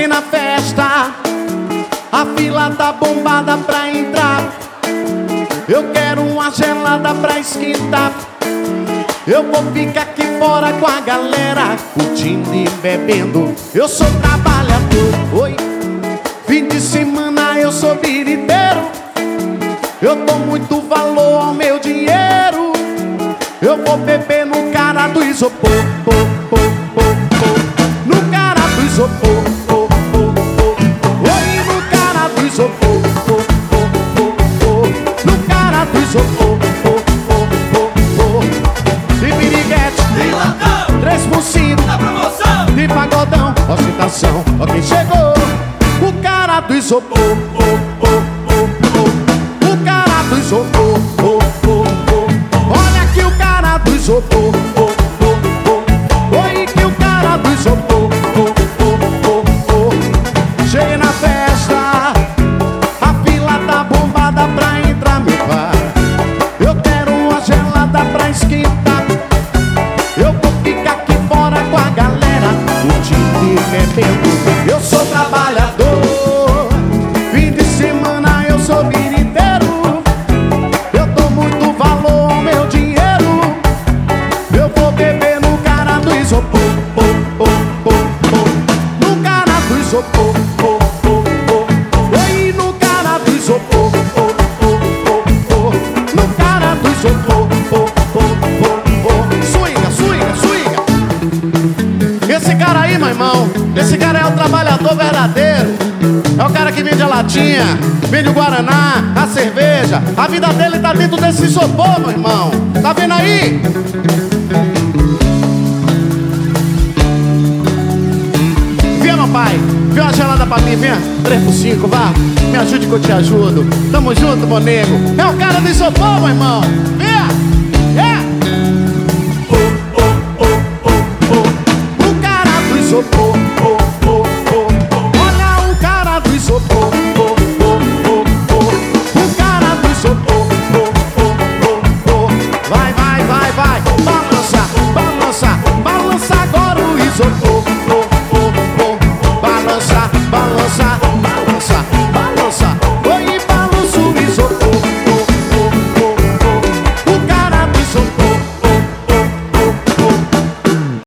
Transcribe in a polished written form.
Cheguei na festa, a fila tá bombada pra entrar. Eu quero uma gelada pra esquentar. Eu vou ficar aqui fora com a galera, curtindo e bebendo. Eu sou trabalhador, oi. Fim de semana eu sou biriteiro. Eu dou muito valor ao meu dinheiro. Eu vou beber no cara do isopor, no cara do isopor, oi, no cara do isopor, no cara do isopor. De piriguete, Tem latão, 3 por 5, na promoção. de pagodão, ostentação, ó quem chegou. O cara do isopor, o cara do isopor, olha aqui o cara do isopor, oi que o cara do isopor. Cheguei na festa, a fila tá bombada pra entrar, meu pai. Eu quero uma gelada pra esquentar. Eu vou ficar aqui fora com a galera, curtindo e bebendo. Eu sou trabalhador, fim de semana eu sou biriteiro. Eu dou muito valor ao meu dinheiro. Eu vou beber no cara do isopor, no cara do isopor, oi, no cara do isopor, no cara do isopor. Swinga, swinga, swinga. Esse cara aí, meu irmão, esse cara é o trabalhador verdadeiro. É o cara que vende a latinha, vende o guaraná, a cerveja. A vida dele tá dentro desse isopor, meu irmão. Tá vendo aí? Vem, meu pai, vem uma gelada pra mim, vem. 3 por 5, vá. Me ajude que eu te ajudo. Tamo junto, meu nego. É o cara do isopor, meu irmão. Vem, é. O cara do isopor, olha o cara do isopor, o cara do isopor, vai, vai, vai, vai, balança, balança, balança agora o isopor.